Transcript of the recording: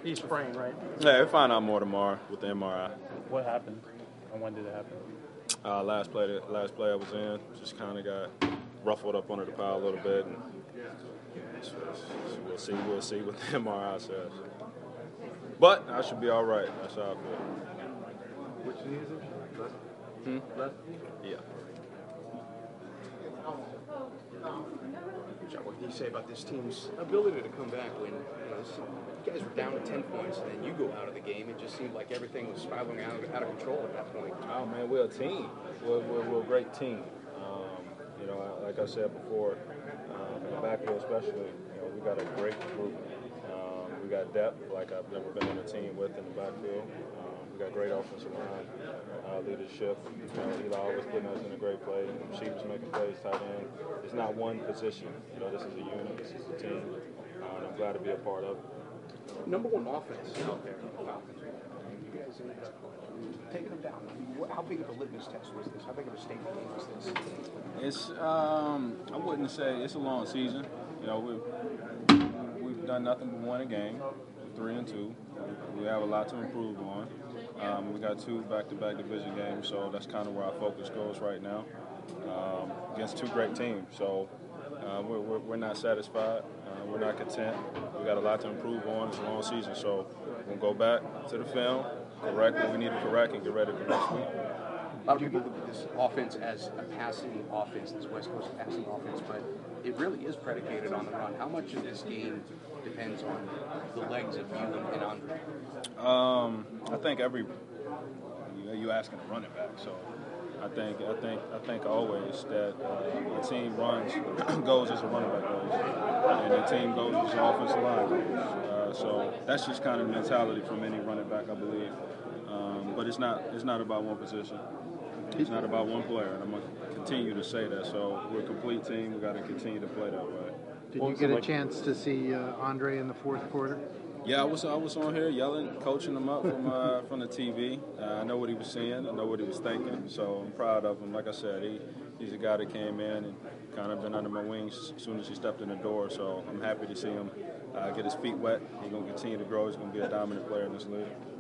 He's praying, right? Yeah, we'll find out more tomorrow with the MRI. What happened? And when did it happen? Last play I was in, just kind of got ruffled up under the pile a little bit. And we'll see what the MRI says. But I should be all right. That's how I feel. Which knee is it? Left? Yeah. John, what can you say about this team's ability to come back when you guys were down to 10 points and then you go out of the game? It just seemed like everything was spiraling out of control at that point. Oh man, we're a team. We're a great team. Like I said before, in the backfield especially, we got a great group. We got depth like I've never been on a team with in the backfield. We got great offensive line leadership. Eli always putting us in a great place. Receivers making plays, tight end. It's not one position. This is a unit. This is a team. And I'm glad to be a part of it. Number one offense out there, Falcons. You guys taking them down. How big of a litmus test was this? How big of a statement game was this? It's I wouldn't say it's a long season. We've done nothing but won a game, 3-2. We have a lot to improve on. We got 2 back-to-back division games, so that's kind of where our focus goes right now against 2 great teams. So we're not satisfied. We're not content. We got a lot to improve on. It's a long season, so we'll go back to the film, correct what we need to correct, and get ready for next week. A lot of people look at this offense as a passing offense, this West Coast passing offense, but it really is predicated on the run. How much of this game depends on the legs of you and Andre? I think you asking a running back, so I think always that the team goes as a running back goes, and the team goes as an offensive line goes. So that's just kind of the mentality from any running back, I believe. But it's not about one position. It's not about one player, and I'm going to continue to say that. So we're a complete team. We've got to continue to play that way. Did you get a chance to see Andre in the fourth quarter? Yeah, I was on here yelling, coaching him up from the TV. I know what he was seeing. I know what he was thinking. So I'm proud of him. Like I said, he's a guy that came in and kind of been under my wings as soon as he stepped in the door. So I'm happy to see him get his feet wet. He's going to continue to grow. He's going to be a dominant player in this league.